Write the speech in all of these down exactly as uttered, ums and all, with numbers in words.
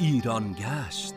ایران گشت.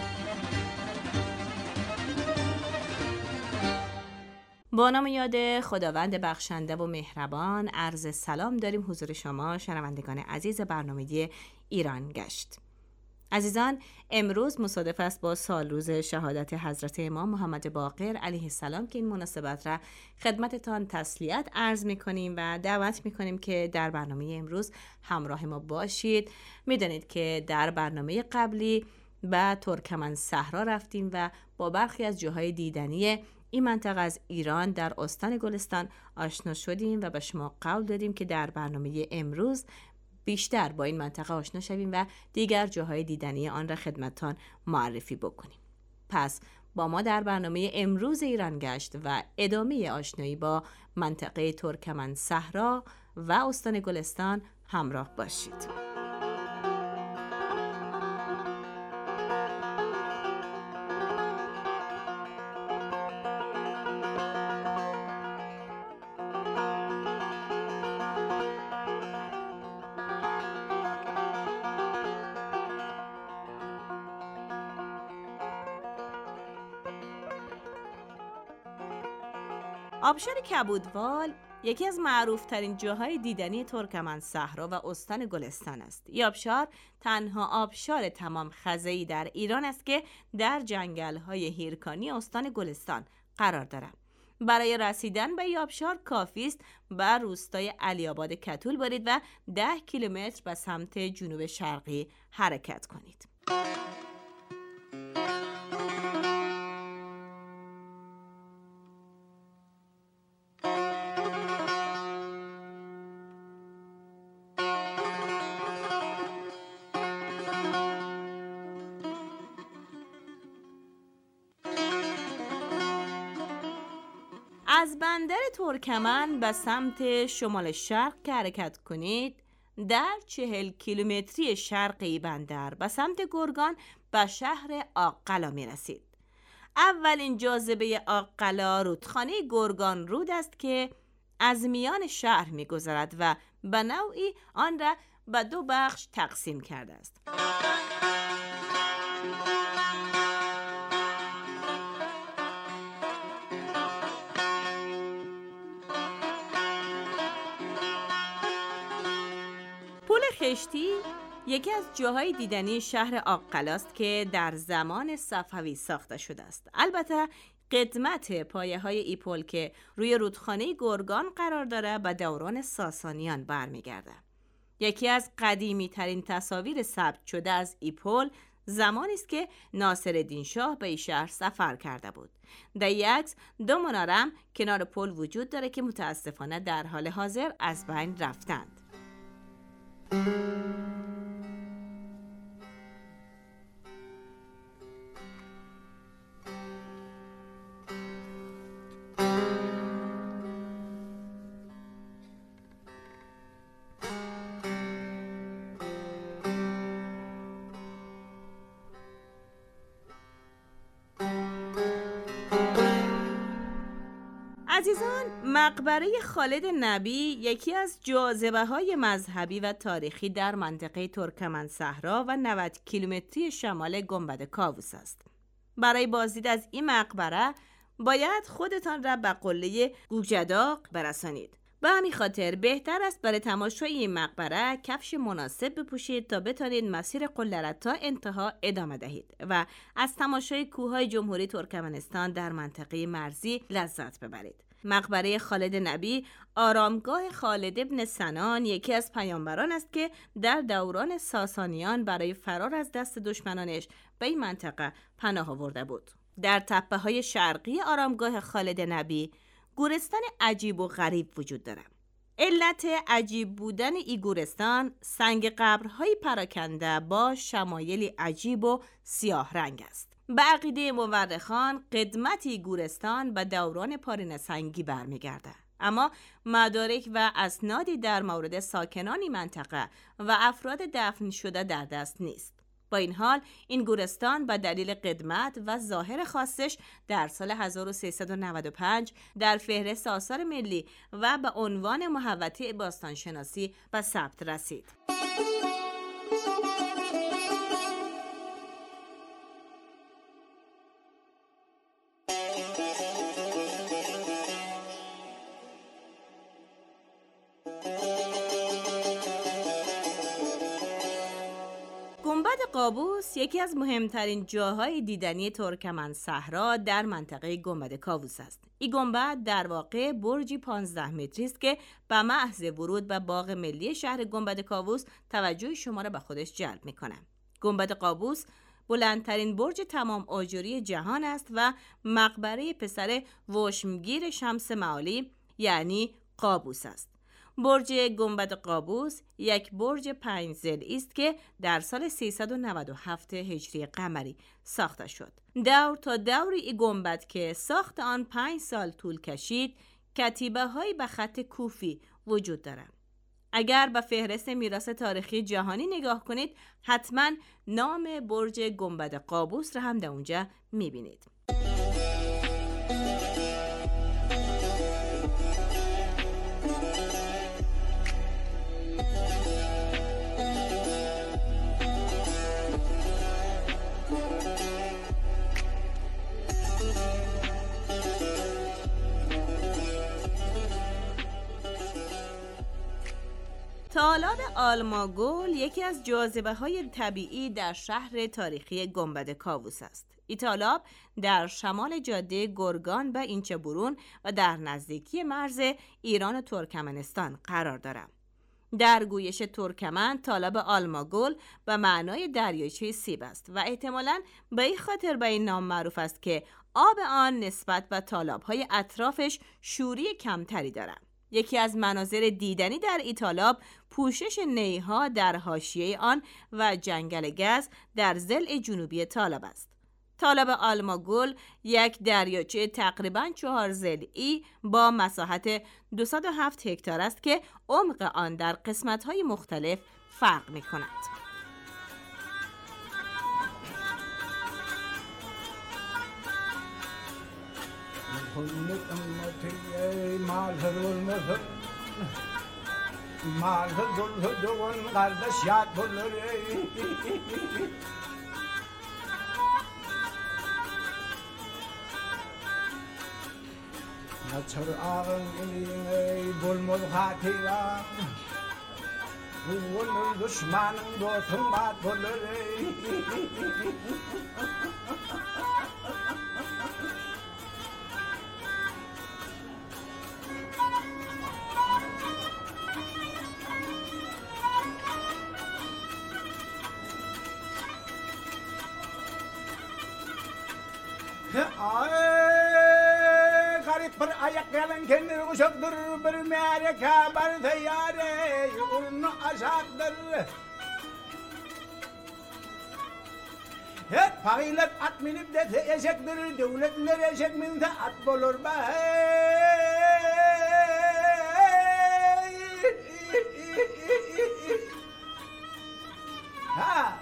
با نام یاد خداوند بخشنده و مهربان، عرض سلام داریم حضور شما شنوندگان عزیز برنامه ایران گشت. عزیزان، امروز مصادف است با سالروز شهادت حضرت امام محمد باقر علیه السلام که این مناسبت را خدمتتان تسلیت عرض می‌کنیم و دعوت می‌کنیم که در برنامه امروز همراه ما باشید. می‌دانید که در برنامه قبلی به ترکمن صحرا رفتیم و با برخی از جاهای دیدنی این منطقه از ایران در استان گلستان آشنا شدیم و به شما قول دادیم که در برنامه امروز بیشتر با این منطقه آشنا شویم و دیگر جاهای دیدنی آن را خدمتتان معرفی بکنیم. پس با ما در برنامه امروز ایران گشت و ادامه آشنایی با منطقه ترکمن صحرا و استان گلستان همراه باشید. آبشار کبودوال یکی از معروفترین جاهای دیدنی ترکمن صحرا و استان گلستان است. این آبشار تنها آبشار تمام خزه‌ای در ایران است که در جنگل‌های هیرکانی استان گلستان قرار دارد. برای رسیدن به این آبشار کافی است به روستای علی‌آباد کتول برید و ده کیلومتر به سمت جنوب شرقی حرکت کنید. از بندر ترکمن به سمت شمال شرق که حرکت کنید، در چهل کیلومتری شرقی بندر به سمت گرگان به شهر آقلا می رسید. اولین جاذبه آقلا رودخانه گرگان رود است که از میان شهر می گذرد و به نوعی آن را به دو بخش تقسیم کرده است. پل خشتی یکی از جاهای دیدنی شهر آقلا است که در زمان صفوی ساخته شده است. البته قدمت پایه های ای پل که روی رودخانه گرگان قرار داره به دوران ساسانیان برمیگرده. یکی از قدیمی ترین تصاویر ثبت شده از ای پل زمانی است که ناصرالدین شاه به این شهر سفر کرده بود. در یک عکس دو منارم کنار پل وجود داره که متاسفانه در حال حاضر از بین رفتند. عزیزان، مقبره خالد نبی یکی از جاذبه‌های مذهبی و تاریخی در منطقه ترکمن صحرا و نود کیلومتری شمال گنبد کاووس است. برای بازدید از این مقبره باید خودتان را به قله گوگجداق برسانید. به همین خاطر بهتر است برای تماشای این مقبره کفش مناسب بپوشید تا بتانید مسیر قله را تا انتها ادامه دهید و از تماشای کوههای جمهوری ترکمنستان در منطقه مرزی لذت ببرید. مقبره خالد نبی آرامگاه خالد ابن سنان یکی از پیامبران است که در دوران ساسانیان برای فرار از دست دشمنانش به این منطقه پناه آورده بود. در تپه های شرقی آرامگاه خالد نبی گورستان عجیب و غریب وجود دارد. علت عجیب بودن این گورستان سنگ قبرهای پراکنده با شمایلی عجیب و سیاه رنگ است. به عقیده مورخان قدمت گورستان به دوران پارین سنگی برمیگرده، اما مدارک و اسنادی در مورد ساکنان منطقه و افراد دفن شده در دست نیست. با این حال این گورستان به دلیل قدمت و ظاهر خاصش در سال هزار و سیصد و نود و پنج در فهرست آثار ملی و به عنوان محوطه باستانشناسی به ثبت رسید. قابوس یکی از مهمترین جاهای دیدنی ترکمن صحرا در منطقه گنبد کاووس است. این گنبد در واقع برجی پانزده متری است که به محض ورود به باغ ملی شهر گنبد کاووس توجه شما را به خودش جلب می‌کنه. گنبد قابوس بلندترین برج تمام آجری جهان است و مقبره پسر وشمگیر شمس معالی یعنی قابوس است. برج گنبد قابوس یک برج پنج ضلعی است که در سال سیصد و نود و هفت هجری قمری ساخته شد. دور تا دور این گنبد که ساخت آن پنج سال طول کشید، کتیبه هایی به خط کوفی وجود دارند. اگر به فهرست میراث تاریخی جهانی نگاه کنید، حتما نام برج گنبد قابوس را هم در اونجا میبینید. تالاب آلماگل یکی از جاذبه‌های طبیعی در شهر تاریخی گنبد کاووس است. این تالاب در شمال جاده گرگان به اینچه‌برون و در نزدیکی مرز ایران و ترکمنستان قرار دارد. در گویش ترکمن تالاب آلماگل به معنای دریاچه سیب است و احتمالاً به این خاطر به این نام معروف است که آب آن نسبت به تالاب‌های اطرافش شوری کمتری دارد. یکی از مناظر دیدنی در این تالاب پوشش نیها در حاشیه آن و جنگل گز در ضلع جنوبی تالاب است. تالاب آلماگل یک دریاچه تقریباً چهار ضلعی با مساحت دویست و هفت هکتار است که عمق آن در قسمت‌های مختلف فرق می‌کند. Çar ağın bulmul hatira Bulmul düşmanın dostun bat bulur Ay پر ayak gelen kendini kuşaktır bir mereke bir teyyare yolunu aşaktır hep pakilet at minip de eşektir devletler eşek minse at bulur be ha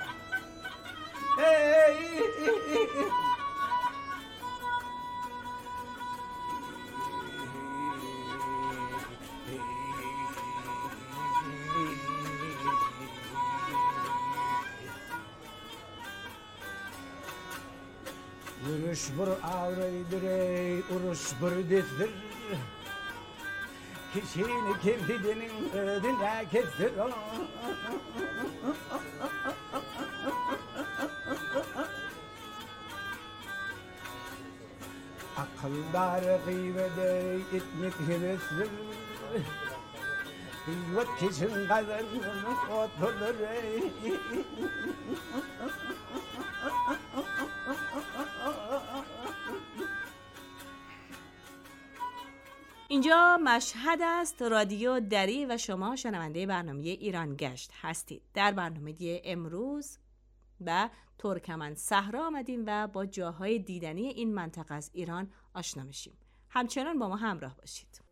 Uruş bir ağrıydır ey, uruş bir dizdir Kişini kirpidinin ödüne kestir Akıllar gıybede itmek hevesdir Kıyvet kişinin kazanını oturur ey اینجا مشهد است، رادیو دری و شما شنونده برنامه ایران گشت هستید. در برنامه امروز به ترکمن صحرا آمدیم و با جاهای دیدنی این منطقه از ایران آشنا میشیم. همچنان با ما همراه باشید.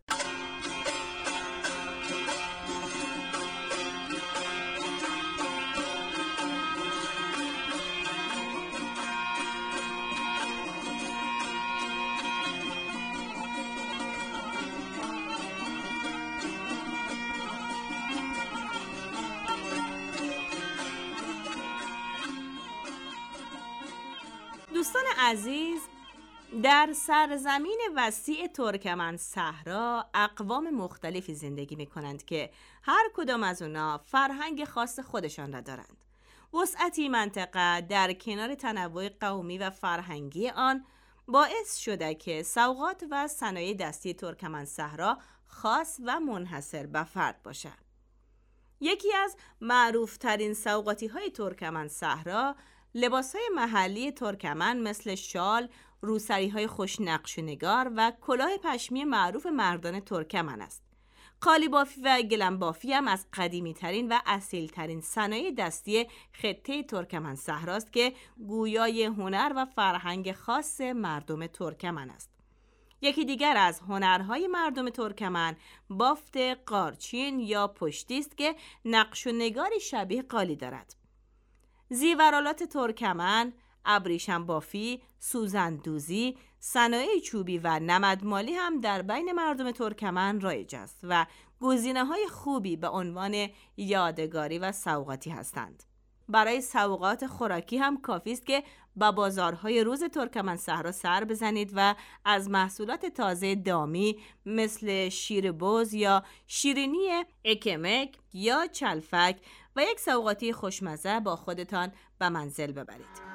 دوستان عزیز، در سرزمین وسیع ترکمن صحرا اقوام مختلفی زندگی می کنند که هر کدام از اونا فرهنگ خاص خودشان را دارند. وسعتی منطقه در کنار تنوع قومی و فرهنگی آن باعث شده که سوغات و صنایع دستی ترکمن‌صحرا خاص و منحصر به فرد باشد. یکی از معروفترین سوغاتی‌های ترکمن‌صحرا لباس‌های محلی ترکمن مثل شال، روسری‌های خوشنقش و نگار و کلاه پشمی معروف مردان ترکمن است. قالی‌بافی و گلنبافی هم از قدیمی‌ترین و اصیل‌ترین صنایع دستی خطه ترکمن‌صحراست که گویای هنر و فرهنگ خاص مردم ترکمن است. یکی دیگر از هنرهای مردم ترکمن بافت قارچین یا پشتی است که نقش و نگاری شبیه قالی دارد. زیورالات ترکمن، ابریشم بافی، سوزندوزی، صنایع چوبی و نمدمالی هم در بین مردم ترکمن رایج است و گزینه‌های خوبی به عنوان یادگاری و سوغاتی هستند. برای سوغات خوراکی هم کافی است که به بازارهای روز ترکمن‌صحرا سر بزنید و از محصولات تازه دامی مثل شیر بز یا شیرینی اکمک یا چلفک و یک سوغاتی خوشمزه با خودتان به منزل ببرید.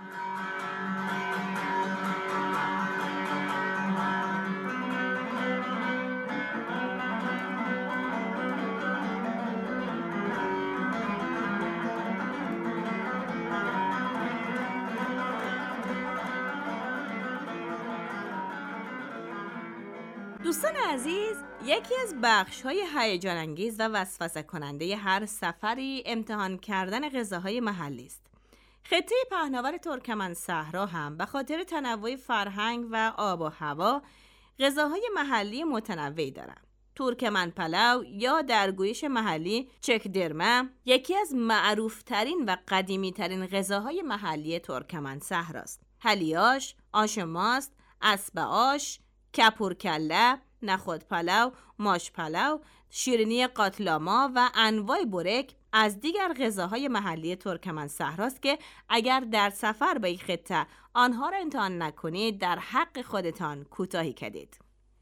دوستان عزیز، یکی از بخش‌های هیجان انگیز و وسوسه کننده هر سفری امتحان کردن غذاهای محلی است. خطه پهناور ترکمن‌صحرا هم به خاطر تنوع فرهنگ و آب و هوا غذاهای محلی متنوعی دارد. ترکمن پلو یا در گویش محلی چکدرمه یکی از معروفترین و قدیمی‌ترین غذاهای محلی ترکمن‌صحراست. حلیاش، آش ماست، اسب آش، کپور کله، نخود پلو، ماش پلو، شیرینی قاتلاما و انواع برک از دیگر غذاهای محلی ترکمن‌صحراست که اگر در سفر به این خطه آنها را امتحان نکنید در حق خودتان کوتاهی کردید.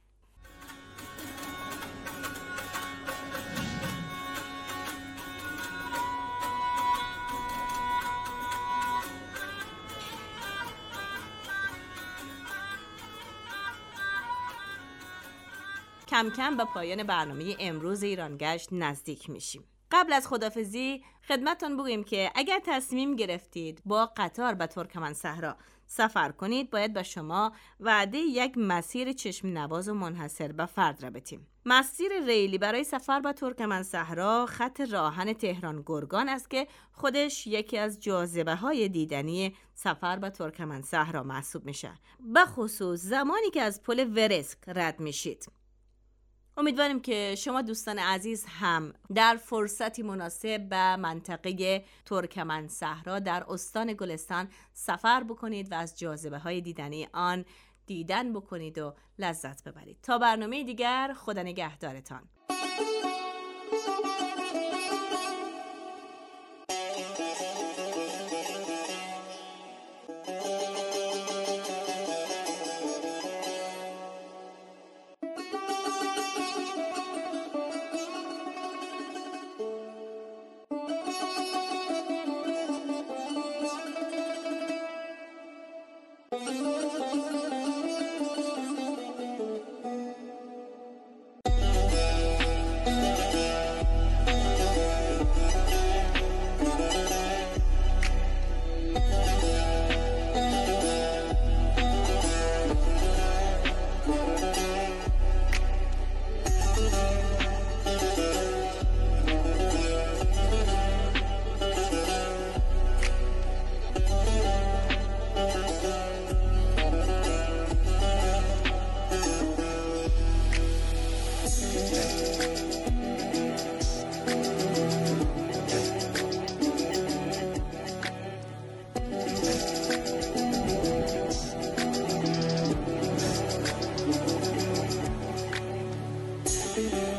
کم کم به پایان برنامه امروز ایرانگشت نزدیک میشیم. قبل از خداحافظی خدمتتون بگویم که اگر تصمیم گرفتید با قطار به ترکمن‌صحرا سفر کنید باید به شما وعده یک مسیر چشم نواز و منحصر به فرد را بدیم. مسیر ریلی برای سفر به ترکمن‌صحرا خط راهن تهران گرگان است که خودش یکی از جاذبه‌های دیدنی سفر به ترکمن‌صحرا محسوب میشه، به خصوص زمانی که از پل ورسک رد میشید. امیدواریم که شما دوستان عزیز هم در فرصتی مناسب به منطقه ترکمن‌صحرا در استان گلستان سفر بکنید و از جاذبه‌های دیدنی آن دیدن بکنید و لذت ببرید. تا برنامه دیگر، خدا نگهدارتان. Thank you.